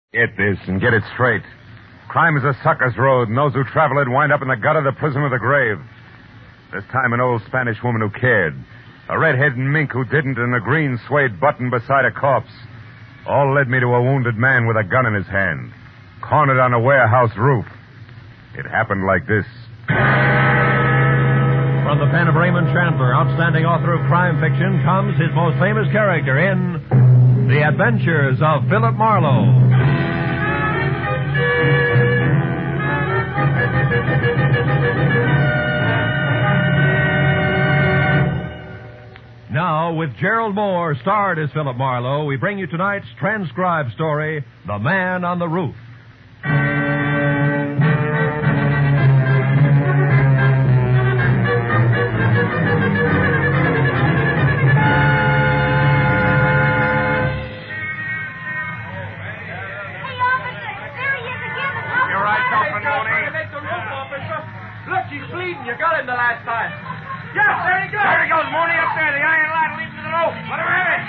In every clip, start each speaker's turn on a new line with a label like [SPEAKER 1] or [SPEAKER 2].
[SPEAKER 1] Get this and get it straight. Crime is a sucker's road, and those who travel it wind up in the gutter, the prison, or the grave. This time an old Spanish woman who cared. A red-headed mink who didn't, and a green suede button beside a corpse. All led me to a wounded man with a gun in his hand, cornered on a warehouse roof. It happened like this.
[SPEAKER 2] From the pen of Raymond Chandler, outstanding author of crime fiction, comes his most famous character in The Adventures of Philip Marlowe. Now, with Gerald Moore, starred as Philip Marlowe, we bring you tonight's transcribed story, The Man on the Roof.
[SPEAKER 3] You got him the last time. Yes, there he goes. There he goes, Mooney, up there. The iron ladder leads to the roof. Let him have it.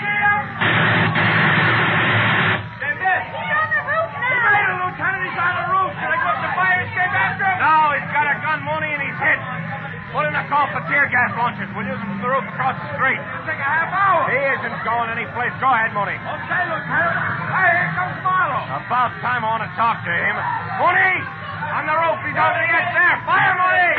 [SPEAKER 3] Stand there. He's on the roof now. He made it, Lieutenant. He's on the roof. Should I go up the fire escape after him? No, he's got a gun, Mooney, in his head. Put in a call for tear gas launchers. We'll use them from the roof across the street. It'll take a half hour. He isn't going any place. Go ahead, Mooney. Okay, Lieutenant. Hey, here comes Marlowe. About time I want to talk to him. Mooney! On the roof. He's over the edge there. Fire, Mooney!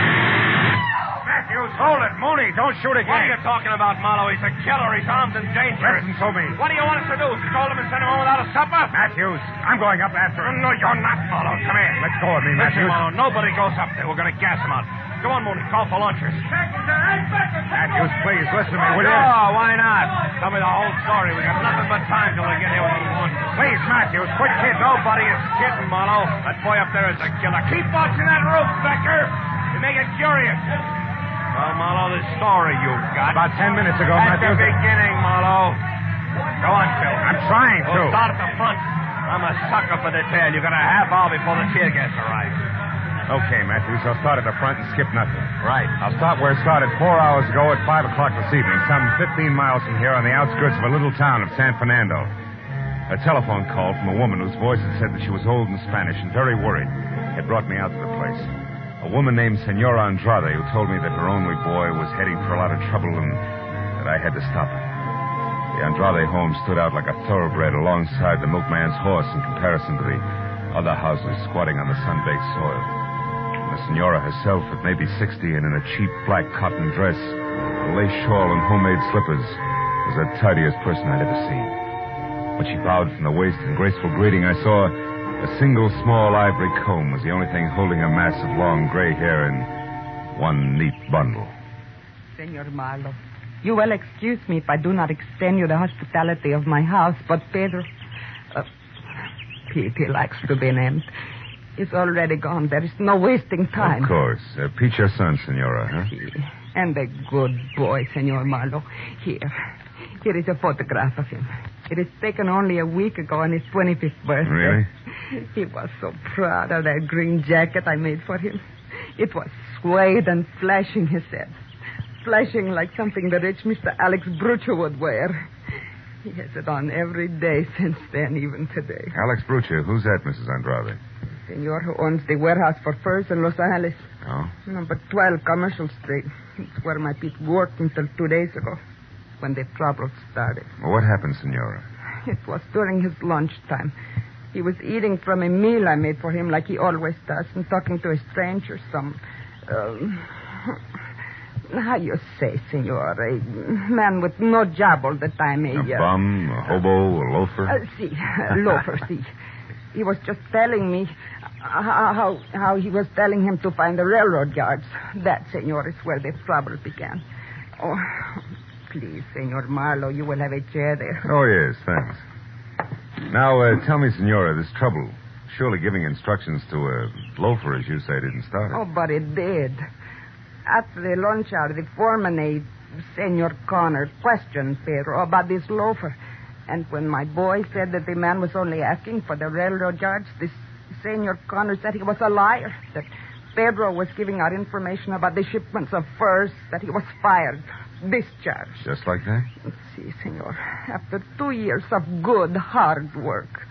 [SPEAKER 3] Matthews, hold it. Mooney, don't shoot again. What are you talking about, Marlowe? He's a killer. He's armed and dangerous.
[SPEAKER 1] Listen to me.
[SPEAKER 3] What do you want us to do? Scold him and send him home without a supper?
[SPEAKER 1] Matthews, I'm going up after him.
[SPEAKER 3] No, you're not, Marlowe. Come here.
[SPEAKER 1] Let go of me, Matthews.
[SPEAKER 3] Listen, Marlowe, nobody goes up there. We're going to gas him out. Go on, Mooney. Call for launchers.
[SPEAKER 1] Matthews, please, listen to me, will you?
[SPEAKER 3] Oh, why not? Tell me the whole story. We got nothing but time till we get here with the launchers. Please, Matthews, quit kidding. Nobody is kidding, Marlowe. That boy up there is a killer. Keep watching that roof, Becker. You make it curious. Well, Marlowe, the story you've got.
[SPEAKER 1] About 10 minutes ago,
[SPEAKER 3] At
[SPEAKER 1] Matthews.
[SPEAKER 3] the beginning, Marlowe. Go on, Phil.
[SPEAKER 1] I'm trying to.
[SPEAKER 3] We'll start at the front. I'm a sucker for detail. You got a half hour before the tear gas arrives.
[SPEAKER 1] Okay, Matthews, I'll start at the front and skip nothing.
[SPEAKER 3] Right.
[SPEAKER 1] I'll start where it started 4 hours ago at 5 o'clock this evening, some 15 miles from here on the outskirts of a little town of San Fernando. A telephone call from a woman whose voice had said that she was old and Spanish and very worried had brought me out to the place. A woman named Senora Andrade who told me that her only boy was heading for a lot of trouble and that I had to stop her. The Andrade home stood out like a thoroughbred alongside the milkman's horse in comparison to the other houses squatting on the sun-baked soil. And the Senora herself, at maybe 60 and in a cheap black cotton dress, a lace shawl and homemade slippers, was the tidiest person I'd ever seen. When she bowed from the waist in graceful greeting, I saw a single small ivory comb was the only thing holding a mass of long gray hair in one neat bundle.
[SPEAKER 4] Senor Marlowe, you will excuse me if I do not extend you the hospitality of my house, but Pedro, Pete, he likes to be named, is already gone. There is no wasting time.
[SPEAKER 1] Of course. Pete's your son, Senora, huh?
[SPEAKER 4] And a good boy, Senor Marlowe. Here is a photograph of him. It is taken only a week ago on his 25th birthday.
[SPEAKER 1] Really?
[SPEAKER 4] He was so proud of that green jacket I made for him. It was suede and flashing, he said. Flashing like something the rich Mr. Alex Brucho would wear. He has it on every day since then, even today.
[SPEAKER 1] Alex Brucho, who's that, Mrs. Andrade?
[SPEAKER 4] Senor who owns the warehouse for furs in Los Angeles.
[SPEAKER 1] Oh?
[SPEAKER 4] Number 12 Commercial Street. It's where my Pete worked until 2 days ago, when the trouble started.
[SPEAKER 1] Well, what happened, Senora?
[SPEAKER 4] It was during his lunchtime. He was eating from a meal I made for him like he always does and talking to a stranger, how you say, senor, a man with no job all the time.
[SPEAKER 1] A bum, a hobo, a loafer?
[SPEAKER 4] Loafer, see. He was just telling me how he was telling him to find the railroad yards. That, senor, is where the trouble began. Oh, please, Senor Marlowe, you will have a chair there.
[SPEAKER 1] Oh, yes, thanks. Now, tell me, Senora, this trouble. Surely giving instructions to a loafer, as you say, didn't start it.
[SPEAKER 4] Oh, but it did. After the lunch hour, the foreman, Senor Connor, questioned Pedro about this loafer. And when my boy said that the man was only asking for the railroad yards, this Senor Connor said he was a liar, that Pedro was giving out information about the shipments of furs, that he was fired, discharged.
[SPEAKER 1] Just like that?
[SPEAKER 4] See, senor, after 2 years of good, hard work,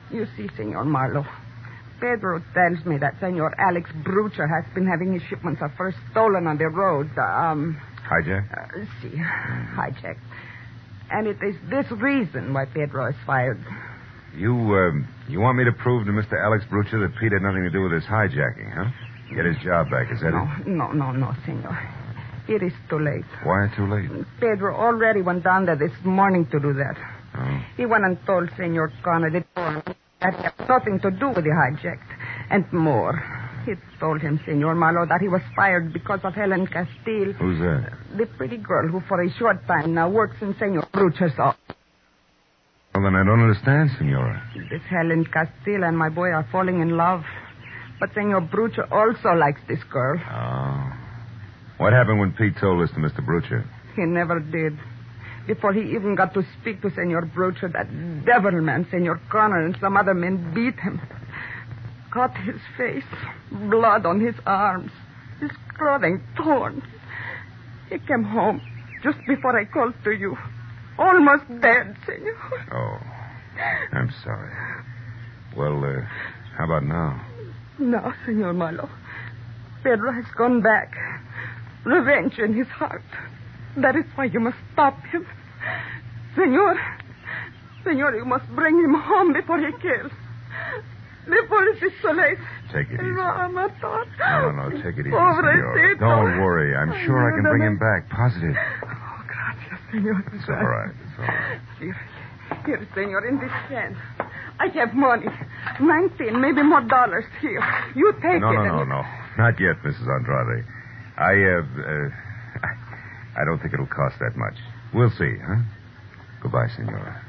[SPEAKER 4] You see, Senor Marlowe, Pedro tells me that Senor Alex Brucher has been having his shipments of furs stolen on the roads.
[SPEAKER 1] Hijack?
[SPEAKER 4] Hijacked. And it is this reason why Pedro is fired.
[SPEAKER 1] You want me to prove to Mr. Alex Brucher that Pete had nothing to do with this hijacking, huh? Get his job back, is that it?
[SPEAKER 4] No, senor. It is too late.
[SPEAKER 1] Why too late?
[SPEAKER 4] Pedro already went down there this morning to do that.
[SPEAKER 1] Oh.
[SPEAKER 4] He went and told Senor Connor that he had nothing to do with the hijack. And more. He told him, Senor Marlowe, that he was fired because of Helen Castile.
[SPEAKER 1] Who's that?
[SPEAKER 4] The pretty girl who for a short time now works in Senor Brucher's office.
[SPEAKER 1] Well, then I don't understand, Senora.
[SPEAKER 4] This Helen Castile and my boy are falling in love. But Senor Brucher also likes this girl.
[SPEAKER 1] Oh. What happened when Pete told this to Mr. Brucher?
[SPEAKER 4] He never did. Before he even got to speak to Senor Brucher, that devil man, Senor Connor, and some other men beat him. Cut his face, blood on his arms, his clothing torn. He came home just before I called to you. Almost dead, Senor.
[SPEAKER 1] Oh, I'm sorry. Well, how about now?
[SPEAKER 4] Now, Senor Marlowe, Pedro has gone back. Revenge in his heart. That is why you must stop him. Senor, you must bring him home before he kills. Before it is too late.
[SPEAKER 1] Take it easy.
[SPEAKER 4] No,
[SPEAKER 1] take it easy, Senora. Don't worry. I'm sure I can bring him back. Positive.
[SPEAKER 4] Oh, gracias, Senor.
[SPEAKER 1] It's all right.
[SPEAKER 4] Here, Senor, in this hand. I have money. 19, maybe more dollars here. You take it.
[SPEAKER 1] No. Not yet, Mrs. Andrade. I don't think it'll cost that much. We'll see, huh? Goodbye, Senora.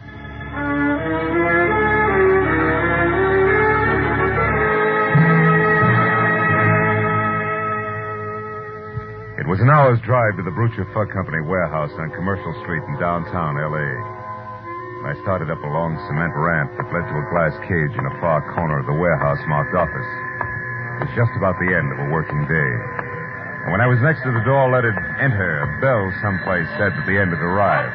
[SPEAKER 1] It was an hour's drive to the Brucher Fug Company warehouse on Commercial Street in downtown L.A. I started up a long cement ramp that led to a glass cage in a far corner of the warehouse marked office. It was just about the end of a working day. And when I was next to the door, let it enter, a bell someplace said that the end had arrived.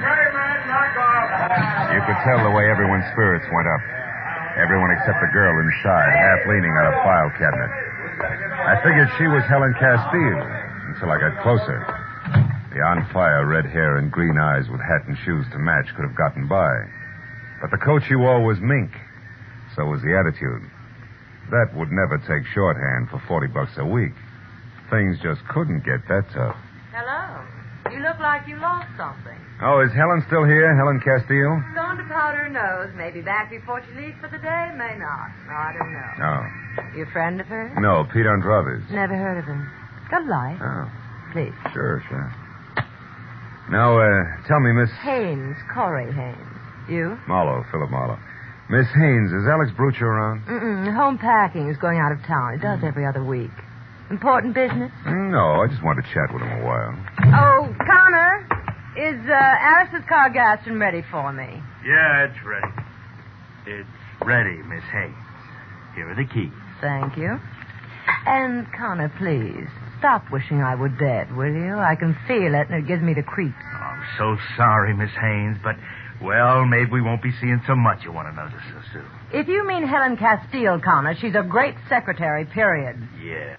[SPEAKER 1] You could tell the way everyone's spirits went up. Everyone except the girl inside, half leaning on a file cabinet. I figured she was Helen Castile until I got closer. The on-fire red hair and green eyes with hat and shoes to match could have gotten by. But the coat she wore was mink. So was the attitude. That would never take shorthand for $40 a week. Things just couldn't get that tough.
[SPEAKER 5] Hello. You look like you lost something.
[SPEAKER 1] Oh, is Helen still here? Helen Castile?
[SPEAKER 5] Gone to powder her nose. Maybe back before she leaves for the day. May not. I don't know.
[SPEAKER 1] No.
[SPEAKER 5] You a friend of hers?
[SPEAKER 1] No, Pete Andrade.
[SPEAKER 5] Never heard of him. Got a light?
[SPEAKER 1] Oh.
[SPEAKER 5] Please.
[SPEAKER 1] Sure. Now, tell me, Miss...
[SPEAKER 5] Haynes. Corey Haynes. You?
[SPEAKER 1] Marlowe, Philip Marlowe. Miss Haynes, is Alex Brucher around?
[SPEAKER 5] Home packing is going out of town. He does every other week. Important business?
[SPEAKER 1] No, I just wanted to chat with him a while.
[SPEAKER 5] Oh, Connor, is Alice's car gassed and ready for me?
[SPEAKER 3] Yeah, it's ready. It's ready, Miss Haynes. Here are the keys.
[SPEAKER 5] Thank you. And, Connor, please, stop wishing I were dead, will you? I can feel it, and it gives me the creeps.
[SPEAKER 3] Oh, I'm so sorry, Miss Haynes, but, well, maybe we won't be seeing so much you want to notice so soon.
[SPEAKER 5] If you mean Helen Castile, Connor, she's a great secretary, period.
[SPEAKER 3] Yeah.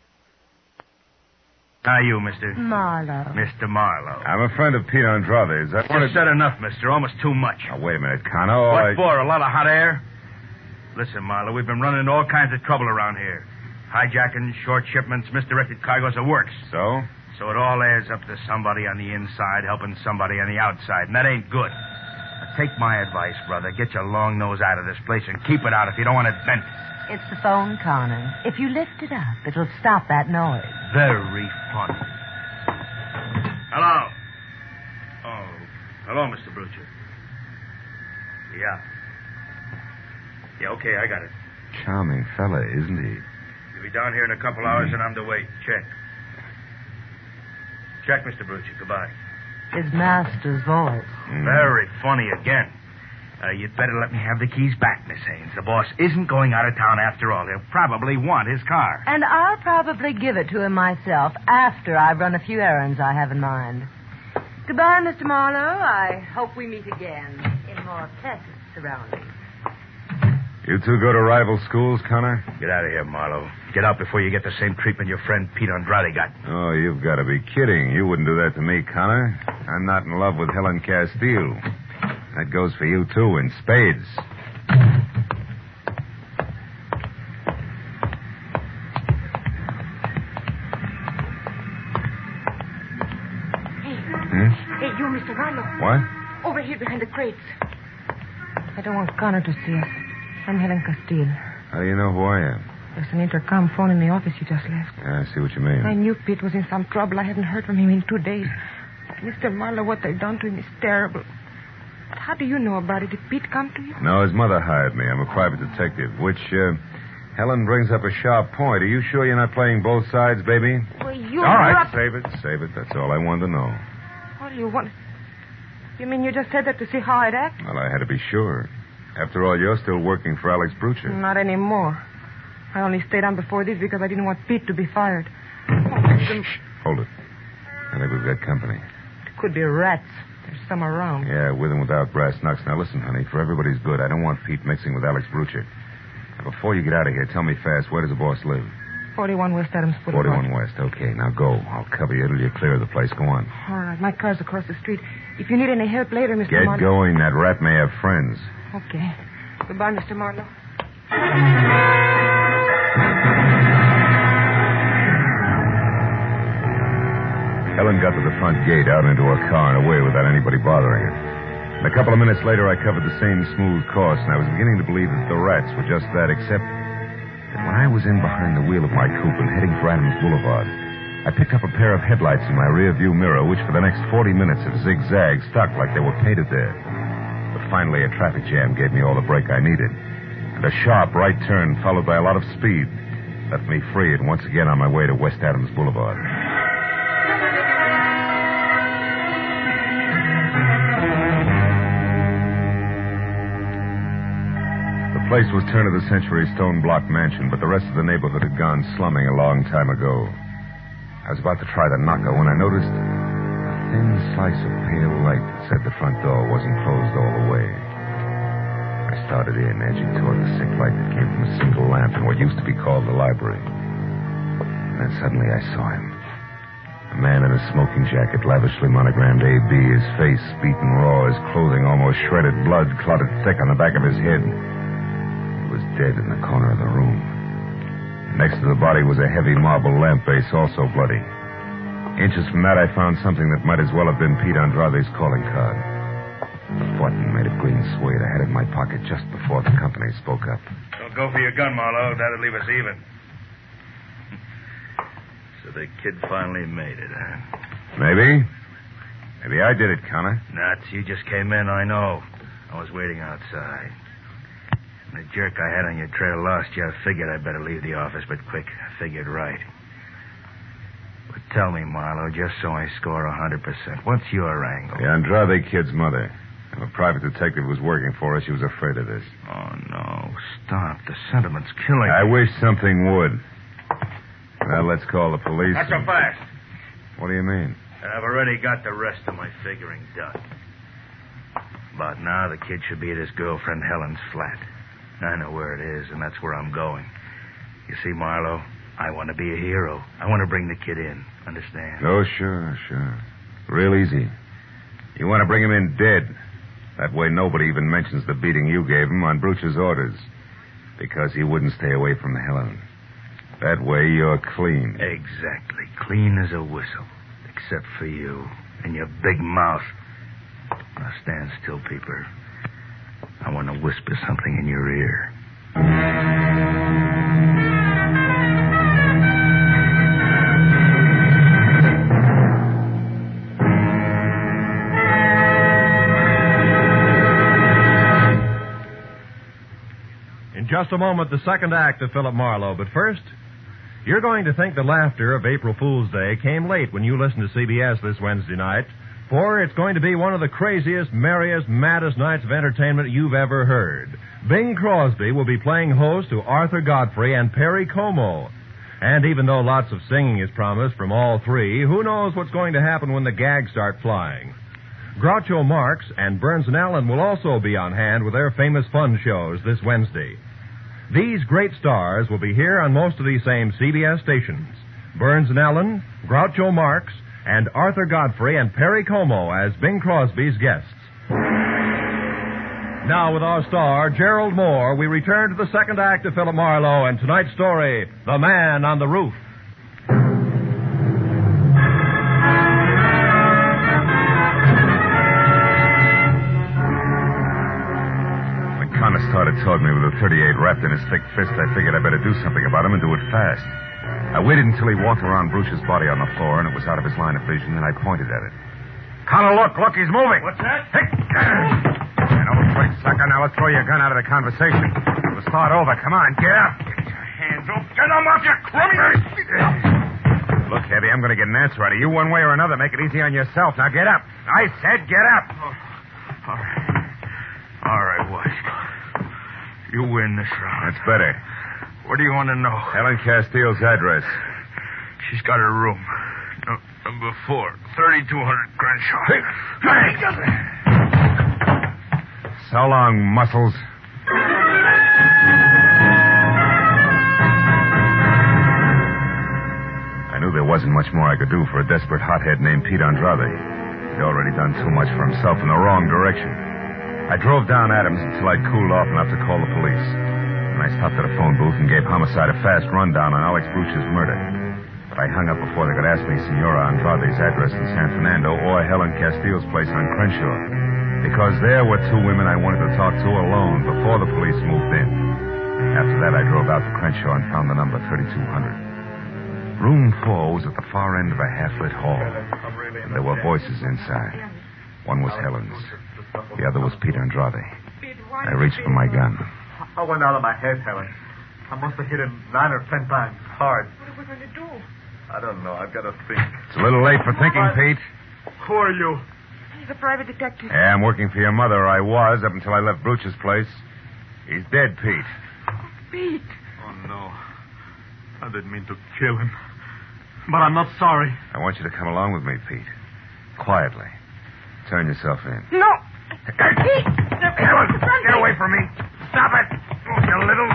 [SPEAKER 3] Now you, Mr.
[SPEAKER 5] Marlowe.
[SPEAKER 3] Mr. Marlowe.
[SPEAKER 1] I'm a friend of Pete Andrade's.
[SPEAKER 3] You've said enough, mister. Almost too much.
[SPEAKER 1] Now, wait a minute, Connor.
[SPEAKER 3] What for? A lot of hot air? Listen, Marlowe, we've been running into all kinds of trouble around here. Hijacking, short shipments, misdirected cargoes, the works.
[SPEAKER 1] So?
[SPEAKER 3] So it all adds up to somebody on the inside helping somebody on the outside, and that ain't good. Now, take my advice, brother. Get your long nose out of this place and keep it out if you don't want it bent.
[SPEAKER 5] It's the phone, Connor. If you lift it up, it'll stop that noise.
[SPEAKER 3] Very funny. Hello. Oh, hello, Mr. Brucher. Yeah. Yeah, okay, I got it.
[SPEAKER 1] Charming fella, isn't he?
[SPEAKER 3] He'll be down here in a couple hours, and I'm to wait. Check. Check, Mr. Brucher. Goodbye.
[SPEAKER 5] His master's voice.
[SPEAKER 3] Very funny again. You'd better let me have the keys back, Miss Haynes. The boss isn't going out of town after all. He'll probably want his car.
[SPEAKER 5] And I'll probably give it to him myself after I've run a few errands I have in mind. Goodbye, Mr. Marlowe. I hope we meet again in more pleasant surroundings.
[SPEAKER 1] You two go to rival schools, Connor?
[SPEAKER 3] Get out of here, Marlowe. Get out before you get the same treatment your friend Pete Andrade got.
[SPEAKER 1] Oh, you've got to be kidding. You wouldn't do that to me, Connor. I'm not in love with Helen Castile. That goes for you, too, in spades.
[SPEAKER 4] Hey, you, Mr. Marlowe.
[SPEAKER 1] What?
[SPEAKER 4] Over here behind the crates.
[SPEAKER 5] I don't want Connor to see us. I'm Helen Castile.
[SPEAKER 1] How do you know who I am?
[SPEAKER 5] There's an intercom phone in the office you just left.
[SPEAKER 1] Yeah, I see what you mean.
[SPEAKER 5] I knew Pete was in some trouble. I haven't heard from him in 2 days. Mr. Marlowe, what they've done to him is terrible. But how do you know about it? Did Pete come to you?
[SPEAKER 1] No, his mother hired me. I'm a private detective, which, Helen brings up a sharp point. Are you sure you're not playing both sides, baby?
[SPEAKER 5] Well, you...
[SPEAKER 1] All right, save it. That's all I wanted to know.
[SPEAKER 5] What do you want? You mean you just said that to see how I'd act?
[SPEAKER 1] Well, I had to be sure. After all, you're still working for Alex Brucher.
[SPEAKER 5] Not anymore. I only stayed on before this because I didn't want Pete to be fired.
[SPEAKER 1] Shh. Hold it. I think we've got company.
[SPEAKER 5] It could be rats. There's some around.
[SPEAKER 1] Yeah, with and without brass knucks. Now, listen, honey, for everybody's good, I don't want Pete mixing with Alex Brucher. Now, before you get out of here, tell me fast, where does the boss live?
[SPEAKER 5] 41 West Adams Boulevard.
[SPEAKER 1] 41 West. Okay, now go. I'll cover you till you clear the place. Go on.
[SPEAKER 5] All right, my car's across the street. If you need any help later, Mr.
[SPEAKER 1] Get
[SPEAKER 5] Marlowe...
[SPEAKER 1] going. That rat may have friends.
[SPEAKER 5] Okay. Goodbye, Mr. Marlowe.
[SPEAKER 1] Helen got to the front gate, out into her car, and away without anybody bothering her. And a couple of minutes later, I covered the same smooth course, and I was beginning to believe that the rats were just that, except that when I was in behind the wheel of my coupe and heading for Adams Boulevard, I picked up a pair of headlights in my rear-view mirror, which for the next 40 minutes have zigzagged, stuck like they were painted there. But finally, a traffic jam gave me all the brake I needed, and a sharp right turn followed by a lot of speed left me free and once again on my way to West Adams Boulevard. The place was turn-of-the-century stone-block mansion, but the rest of the neighborhood had gone slumming a long time ago. I was about to try the knocker when I noticed a thin slice of pale light that said the front door wasn't closed all the way. I started in, edging toward the sick light that came from a single lamp in what used to be called the library. And then suddenly I saw him. A man in a smoking jacket, lavishly monogrammed A.B., his face beaten raw, his clothing almost shredded, blood clotted thick on the back of his head. He was dead in the corner of the room. Next to the body was a heavy marble lamp base, also bloody. Inches from that, I found something that might as well have been Pete Andrade's calling card. A button made of green suede. I had it in my pocket just before the company spoke up.
[SPEAKER 3] Don't go for your gun, Marlowe. That'd leave us even. So the kid finally made it, huh?
[SPEAKER 1] Maybe. Maybe I did it, Connor.
[SPEAKER 3] Nuts. You just came in, I know. I was waiting outside. The jerk I had on your trail lost you. I figured I'd better leave the office, but quick. I figured right. But tell me, Marlowe, just so I score 100%, what's your angle?
[SPEAKER 1] The Andrade kid's mother. And a private detective who was working for us. She was afraid of this.
[SPEAKER 3] Oh, no. Stop. The sentiment's killing
[SPEAKER 1] I
[SPEAKER 3] me.
[SPEAKER 1] wish something would. Well, let's call the police.
[SPEAKER 3] Not so fast.
[SPEAKER 1] What do you mean?
[SPEAKER 3] I've already got the rest of my figuring done. About now, the kid should be at his girlfriend Helen's flat. I know where it is, and that's where I'm going. You see, Marlowe, I want to be a hero. I want to bring the kid in. Understand?
[SPEAKER 1] Oh, sure. Real easy. You want to bring him in dead. That way nobody even mentions the beating you gave him on Brucher's orders. Because he wouldn't stay away from Helen. That way you're clean.
[SPEAKER 3] Exactly. Clean as a whistle. Except for you and your big mouth. Now stand still, Peeper. I want to whisper something in your ear.
[SPEAKER 2] In just a moment, the second act of Philip Marlowe. But first, you're going to think the laughter of April Fool's Day came late when you listen to CBS this Wednesday night. For it's going to be one of the craziest, merriest, maddest nights of entertainment you've ever heard. Bing Crosby will be playing host to Arthur Godfrey and Perry Como. And even though lots of singing is promised from all three, who knows what's going to happen when the gags start flying? Groucho Marx and Burns and Allen will also be on hand with their famous fun shows this Wednesday. These great stars will be here on most of these same CBS stations. Burns and Ellen, Groucho Marx, and Arthur Godfrey and Perry Como as Bing Crosby's guests. Now, with our star, Gerald Moore, we return to the second act of Philip Marlowe and tonight's story, The Man on the Roof.
[SPEAKER 1] When Conistar told me with a .38 wrapped in his thick fist, I figured I better do something about him and do it fast. I waited until he walked around Bruce's body on the floor, and it was out of his line of vision, and I pointed at it. Connor, look, he's moving.
[SPEAKER 3] What's that?
[SPEAKER 1] Hey! Don't play sucker. Now let's throw your gun out of the conversation. We'll start over. Come on, get up.
[SPEAKER 3] Get your hands up. Get them off, you criminal.
[SPEAKER 1] Look, Eddie, I'm going to get an answer out of you one way or another. Make it easy on yourself. Now get up. I said get up.
[SPEAKER 3] Oh. All right, White. You win this round.
[SPEAKER 1] That's better.
[SPEAKER 3] What do you want to know?
[SPEAKER 1] Helen Castile's address.
[SPEAKER 3] She's got her room. Number 4, 3200 Crenshaw.
[SPEAKER 1] Hey. So long, muscles. I knew there wasn't much more I could do for a desperate hothead named Pete Andrade. He'd already done too much for himself in the wrong direction. I drove down Adams until I'd cooled off enough to call the police. And I stopped at a phone booth and gave Homicide a fast rundown on Alex Bruch's murder. But I hung up before they could ask me Senora Andrade's address in San Fernando or Helen Castile's place on Crenshaw. Because there were two women I wanted to talk to alone before the police moved in. After that, I drove out to Crenshaw and found the number 3200. Room 4 was at the far end of a half-lit hall. And there were voices inside. One was Helen's. The other was Peter Andrade. I reached for my gun.
[SPEAKER 6] I went out of my head, Helen. I must have hit him 9 or 10 times, hard.
[SPEAKER 5] What are we going to do?
[SPEAKER 6] I don't know. I've got to think.
[SPEAKER 1] It's a little late for thinking, Pete.
[SPEAKER 6] Who are you?
[SPEAKER 5] He's a private detective.
[SPEAKER 1] Yeah, I'm working for your mother. I was, up until I left Bruch's place. He's dead, Pete.
[SPEAKER 5] Pete.
[SPEAKER 6] Oh, no. I didn't mean to kill him. But I'm not sorry.
[SPEAKER 1] I want you to come along with me, Pete. Quietly. Turn yourself in.
[SPEAKER 5] No.
[SPEAKER 1] Pete! Get away from me. Stop it. Oh, you little...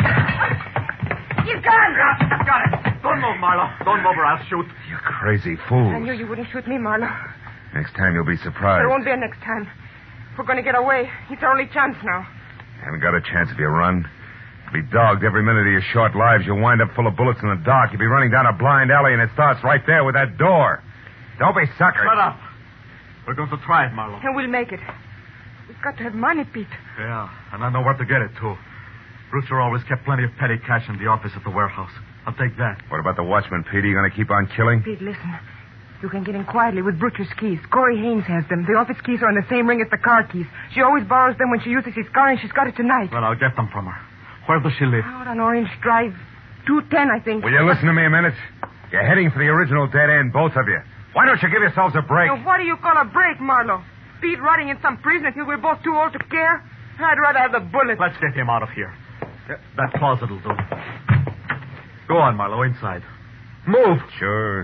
[SPEAKER 5] He's gone.
[SPEAKER 6] I've got it. Don't move, Marlo. Don't move or I'll shoot.
[SPEAKER 1] You crazy fool.
[SPEAKER 5] I knew you wouldn't shoot me, Marlo.
[SPEAKER 1] Next time you'll be surprised.
[SPEAKER 5] There won't be a next time. We're going to get away. It's our only chance now.
[SPEAKER 1] Haven't got a chance if you run. You'll be dogged every minute of your short lives. You'll wind up full of bullets in the dark. You'll be running down a blind alley, and it starts right there with that door. Don't be suckers.
[SPEAKER 6] Shut up. We're going to try it, Marlo.
[SPEAKER 5] And we'll make it. We've got to have money, Pete.
[SPEAKER 6] Yeah, and I know where to get it, too. Brewster always kept plenty of petty cash in the office at the warehouse. I'll take that.
[SPEAKER 1] What about the watchman, Pete? Are you going to keep on killing?
[SPEAKER 5] Pete, listen. You can get in quietly with Brewster's keys. Corey Haynes has them. The office keys are on the same ring as the car keys. She always borrows them when she uses his car, and she's got it tonight.
[SPEAKER 6] Well, I'll get them from her. Where does she live?
[SPEAKER 5] Out on Orange Drive. 210, I think.
[SPEAKER 1] Will you listen to me a minute? You're heading for the original dead end, both of you. Why don't you give yourselves a break?
[SPEAKER 5] Now, what do you call a break, Marlo? Pete rotting in some prison until we're both too old to care? I'd rather have the bullet.
[SPEAKER 6] Let's get him out of here. That closet will do. Go on, Marlo, inside. Move!
[SPEAKER 1] Sure.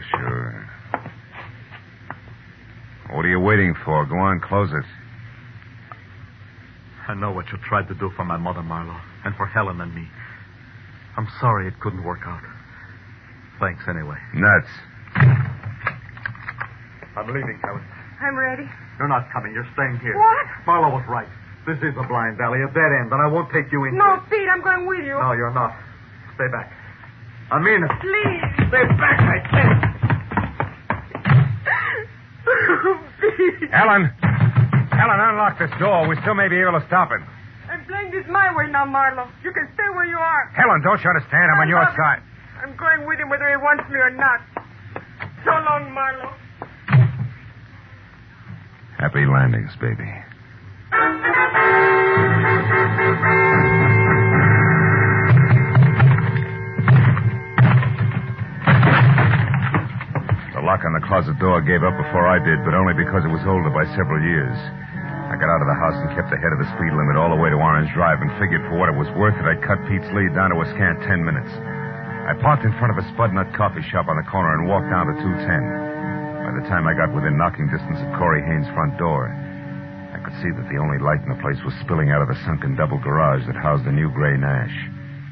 [SPEAKER 1] What are you waiting for? Go on, close it.
[SPEAKER 6] I know what you tried to do for my mother, Marlo, and for Helen and me. I'm sorry it couldn't work out. Thanks anyway.
[SPEAKER 1] Nuts.
[SPEAKER 6] I'm leaving, Helen.
[SPEAKER 5] I'm ready.
[SPEAKER 6] You're not coming. You're staying here.
[SPEAKER 5] What?
[SPEAKER 6] Marlo was right. This is a blind alley, a dead end, and I won't take you into
[SPEAKER 5] No,
[SPEAKER 6] it.
[SPEAKER 5] Pete, I'm going with you.
[SPEAKER 6] No, you're not. Stay back. I mean it.
[SPEAKER 5] Please.
[SPEAKER 6] Stay back, I said.
[SPEAKER 5] Pete.
[SPEAKER 1] Helen, unlock this door. We still may be able to stop it.
[SPEAKER 5] I'm playing this my way now, Marlo. You can stay where you are.
[SPEAKER 1] Helen, don't you understand? I'm on your side.
[SPEAKER 5] I'm going with him whether he wants me or not. So long, Marlo.
[SPEAKER 1] Happy landings, baby. The lock on the closet door gave up before I did, but only because it was older by several years. I got out of the house and kept ahead of the speed limit all the way to Orange Drive and figured for what it was worth that I'd cut Pete's lead down to a scant 10 minutes. I parked in front of a Spud Nut coffee shop on the corner and walked down to 210. By the time I got within knocking distance of Corey Haynes' front door, I could see that the only light in the place was spilling out of the sunken double garage that housed the new gray Nash.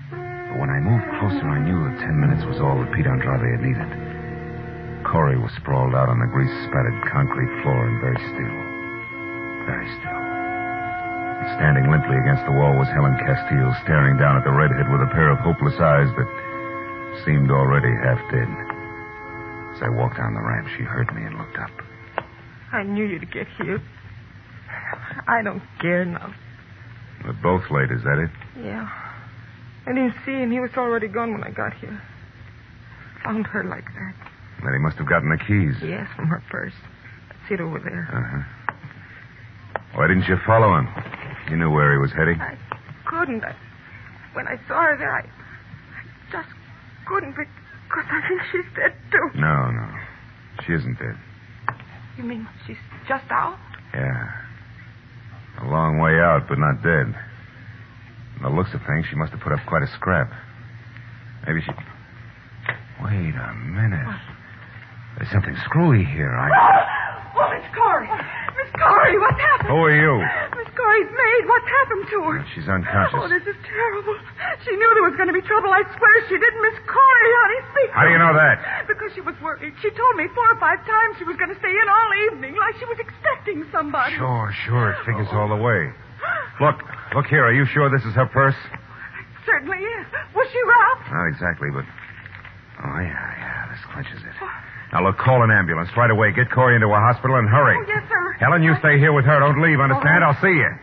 [SPEAKER 1] But when I moved closer, I knew that 10 minutes was all that Pete Andrade had needed. Corey was sprawled out on the grease-spattered concrete floor and very still. Very still. And standing limply against the wall was Helen Castile, staring down at the redhead with a pair of hopeless eyes that seemed already half dead. As I walked down the ramp, she heard me and looked up.
[SPEAKER 5] I knew you'd get here. I don't care now.
[SPEAKER 1] We're both late, is that it?
[SPEAKER 5] Yeah. I didn't see him. He was already gone when I got here. Found her like that.
[SPEAKER 1] Then he must have gotten the keys.
[SPEAKER 5] Yes, from her purse. That's it over there.
[SPEAKER 1] Uh-huh. Why didn't you follow him? You knew where he was heading.
[SPEAKER 5] I couldn't. When I saw her there, I just couldn't because I think she's dead, too.
[SPEAKER 1] No. She isn't dead.
[SPEAKER 5] You mean she's just out?
[SPEAKER 1] Yeah. A long way out, but not dead. From the looks of things, she must have put up quite a scrap. Maybe she... Wait a minute.
[SPEAKER 5] What?
[SPEAKER 1] There's something screwy here.
[SPEAKER 5] Oh, Miss Corey! Miss Corey, what's happened?
[SPEAKER 1] Who are you?
[SPEAKER 5] Miss Corey's maid. What's happened to her?
[SPEAKER 1] She's unconscious.
[SPEAKER 5] Oh, this is terrible. She knew there was going to be trouble. I swear she did. Miss Corey, honey, speak.
[SPEAKER 1] How do you know that?
[SPEAKER 5] Because she was worried. She told me 4 or 5 times she was going to stay in all evening, like she was expecting somebody.
[SPEAKER 1] Sure. It figures all the way. Look here. Are you sure this is her purse?
[SPEAKER 5] Certainly is. Was she robbed?
[SPEAKER 1] Not exactly, but... Oh, yeah. This clinches it. Now, look, call an ambulance right away. Get Corey into a hospital and hurry.
[SPEAKER 5] Oh, yes, sir.
[SPEAKER 1] Helen, you stay here with her. Don't leave, understand? I'll see you.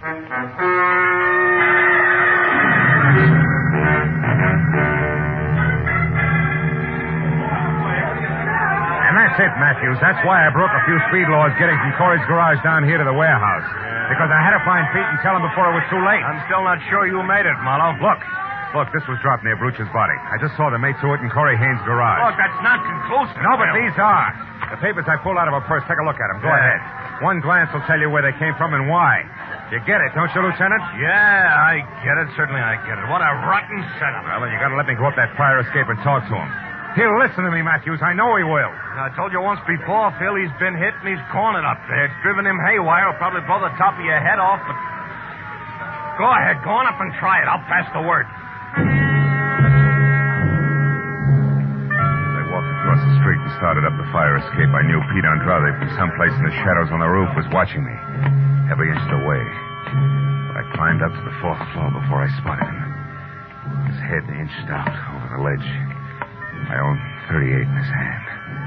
[SPEAKER 1] And that's it, Matthews. That's why I broke a few speed laws getting from Corey's garage down here to the warehouse. Because I had to find Pete and tell him before it was too late.
[SPEAKER 2] I'm still not sure you made it, Marlowe.
[SPEAKER 1] Look, this was dropped near Bruch's body. I just saw the mate to it in Corey Haynes' garage.
[SPEAKER 2] Look, that's not conclusive.
[SPEAKER 1] No, but these are. The papers I pulled out of her purse. Take a look at them. Go ahead. One glance will tell you where they came from and why. You get it, don't you, Lieutenant?
[SPEAKER 2] Yeah, I get it. Certainly I get it. What a rotten setup.
[SPEAKER 1] Well, then you gotta let me go up that fire escape and talk to him. He'll listen to me, Matthews. I know he will.
[SPEAKER 2] I told you once before, Phil, he's been hit and he's cornered up there. It's driven him haywire. It'll probably blow the top of your head off, but... Go ahead. Go on up and try it. I'll pass the word.
[SPEAKER 1] Across the street and started up the fire escape, I knew Pete Andrade from someplace in the shadows on the roof was watching me, every inch of the way. But I climbed up to the 4th floor before I spotted him. His head inched out over the ledge, my own .38 in his hand.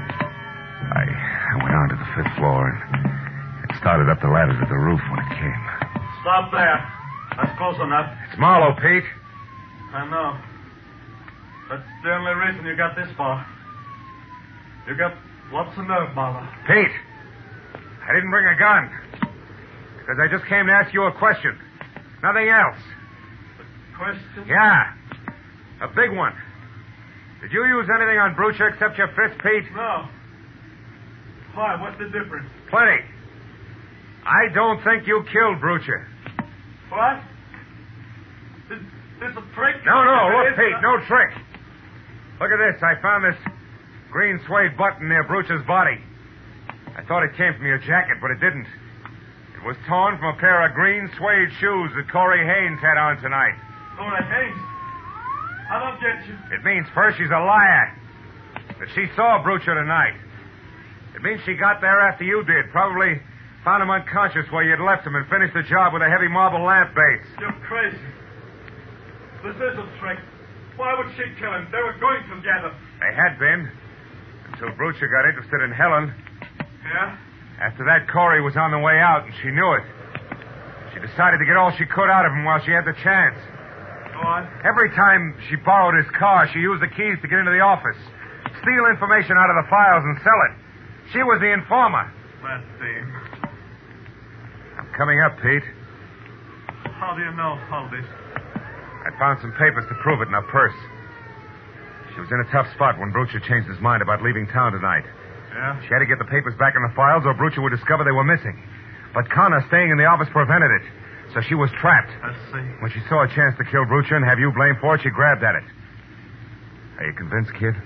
[SPEAKER 1] I went on to the 5th floor and started up the ladder to the roof when it came.
[SPEAKER 6] Stop there. That's close enough.
[SPEAKER 1] It's Marlowe, Pete.
[SPEAKER 6] I know. That's the only reason you got this far. You got lots of nerve, Marlowe.
[SPEAKER 1] Pete, I didn't bring a gun. Because I just came to ask you a question. Nothing else.
[SPEAKER 6] Question?
[SPEAKER 1] Yeah. A big one. Did you use anything on Brucha except your fist, Pete?
[SPEAKER 6] No. Why? What's the difference?
[SPEAKER 1] Plenty. I don't think you killed Brucha.
[SPEAKER 6] What? This a trick?
[SPEAKER 1] No, look, Pete, no trick. Look at this. I found this green suede button near Brucha's body. I thought it came from your jacket, but it didn't. It was torn from a pair of green suede shoes that Corey Haynes had on tonight.
[SPEAKER 6] Corey Haynes? I don't get you.
[SPEAKER 1] It means first she's a liar. That she saw Brucha tonight. It means she got there after you did. Probably found him unconscious where you'd left him and finished the job with a heavy marble lamp base.
[SPEAKER 6] You're crazy. This is a trick. Why would she kill him? They were going together.
[SPEAKER 1] They had been. Until Brucha got interested in Helen.
[SPEAKER 6] Yeah?
[SPEAKER 1] After that, Corey was on the way out, and she knew it. She decided to get all she could out of him while she had the chance.
[SPEAKER 6] Go on.
[SPEAKER 1] Every time she borrowed his car, she used the keys to get into the office, steal information out of the files, and sell it. She was the informer.
[SPEAKER 6] That thing.
[SPEAKER 1] I'm coming up, Pete.
[SPEAKER 6] How do you know all this?
[SPEAKER 1] I found some papers to prove it in her purse. She was in a tough spot when Brucha changed his mind about leaving town tonight.
[SPEAKER 6] Yeah?
[SPEAKER 1] She had to get the papers back in the files or Brucha would discover they were missing. But Connor staying in the office prevented it. So she was trapped.
[SPEAKER 6] I see.
[SPEAKER 1] When she saw a chance to kill Brucha and have you blamed for it, she grabbed at it. Are you convinced, kid?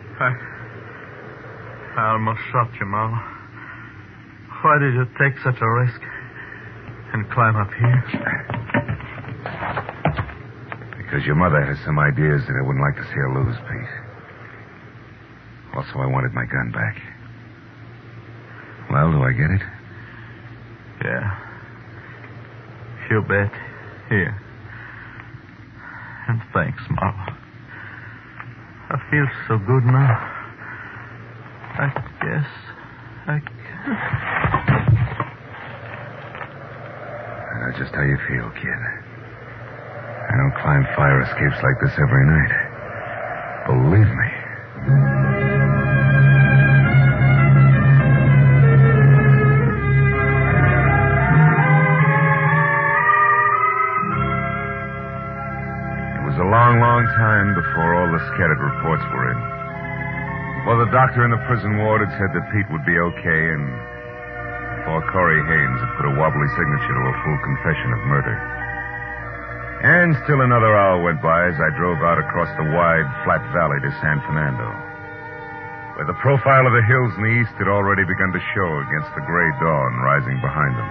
[SPEAKER 6] I almost shot you, Marlowe. Why did you take such a risk and climb up here?
[SPEAKER 1] Because your mother has some ideas that I wouldn't like to see her lose, Pete. Also, I wanted my gun back. Well, do I get it?
[SPEAKER 6] Yeah. You bet. Here. And thanks, Marla. I feel so good now. I guess I can.
[SPEAKER 1] I know just how you feel, kid. I don't climb fire escapes like this every night. Believe me. It was a long, long time before all the scattered reports were in. Well, the doctor in the prison ward had said that Pete would be okay, and before Corey Haynes had put a wobbly signature to a full confession of murder. And still another hour went by as I drove out across the wide, flat valley to San Fernando, where the profile of the hills in the east had already begun to show against the gray dawn rising behind them.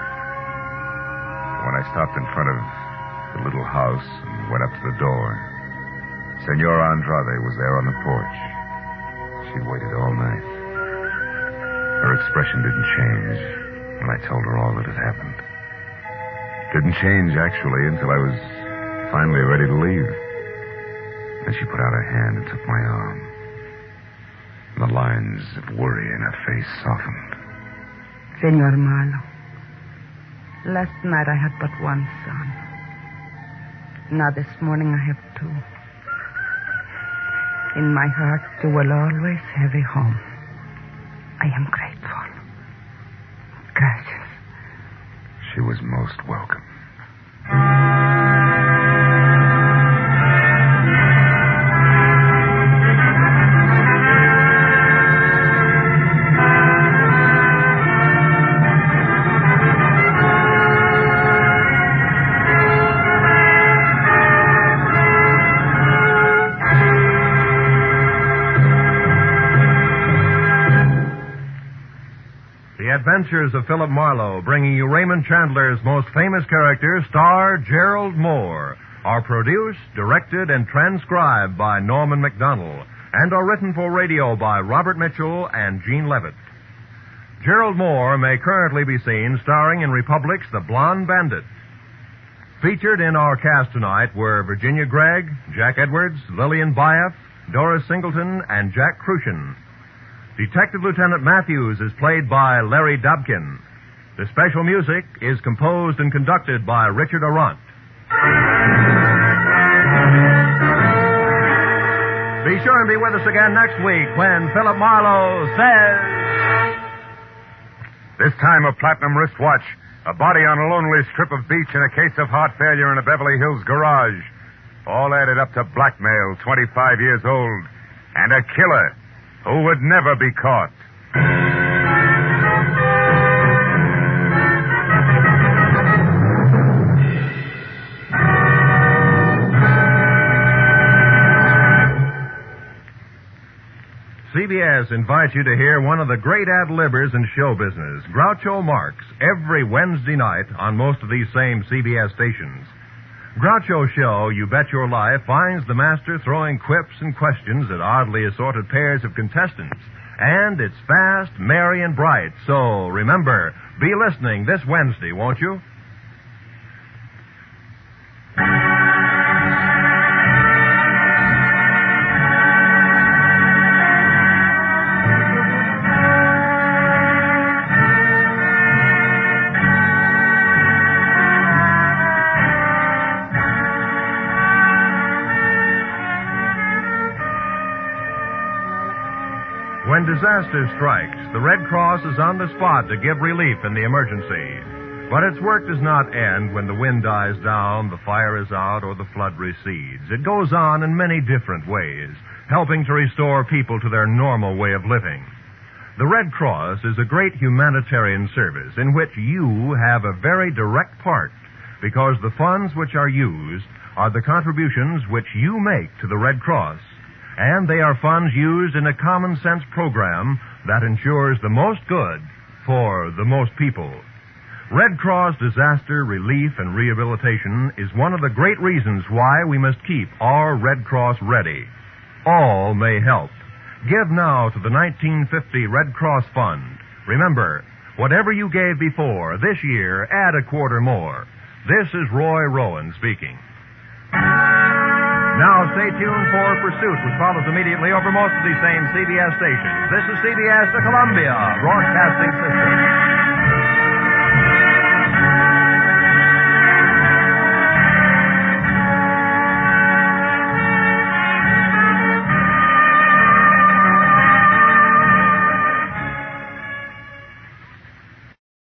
[SPEAKER 1] When I stopped in front of the little house and went up to the door, Senora Andrade was there on the porch. She waited all night. Her expression didn't change when I told her all that had happened. Didn't change, actually, until I was finally ready to leave. Then she put out her hand and took my arm. And the lines of worry in her face softened.
[SPEAKER 4] Senor Marlowe, last night I had but one son. Now this morning I have two. In my heart, you will always have a home. I am grateful. Gracias.
[SPEAKER 1] She was most welcome.
[SPEAKER 2] Adventures of Philip Marlowe, bringing you Raymond Chandler's most famous character, star Gerald Moore, are produced, directed, and transcribed by Norman MacDonald, and are written for radio by Robert Mitchell and Gene Levitt. Gerald Moore may currently be seen starring in Republic's The Blonde Bandit. Featured in our cast tonight were Virginia Gregg, Jack Edwards, Lillian Bayef, Doris Singleton, and Jack Crucian. Detective Lieutenant Matthews is played by Larry Dobkin. The special music is composed and conducted by Richard Arant. Be sure and be with us again next week when Philip Marlowe says...
[SPEAKER 1] This time a platinum wristwatch, a body on a lonely strip of beach, and a case of heart failure in a Beverly Hills garage. All added up to blackmail, 25 years old, and a killer who would never be caught.
[SPEAKER 2] CBS invites you to hear one of the great ad-libbers in show business, Groucho Marx, every Wednesday night on most of these same CBS stations. Groucho's show, You Bet Your Life, finds the master throwing quips and questions at oddly assorted pairs of contestants. And it's fast, merry, and bright. So, remember, be listening this Wednesday, won't you? When disaster strikes, the Red Cross is on the spot to give relief in the emergency. But its work does not end when the wind dies down, the fire is out, or the flood recedes. It goes on in many different ways, helping to restore people to their normal way of living. The Red Cross is a great humanitarian service in which you have a very direct part, because the funds which are used are the contributions which you make to the Red Cross. And they are funds used in a common-sense program that ensures the most good for the most people. Red Cross Disaster Relief and Rehabilitation is one of the great reasons why we must keep our Red Cross ready. All may help. Give now to the 1950 Red Cross Fund. Remember, whatever you gave before, this year, add a quarter more. This is Roy Rowan speaking. Now stay tuned for Pursuit, which follows immediately over most of these same CBS stations. This is CBS, the Columbia Broadcasting System.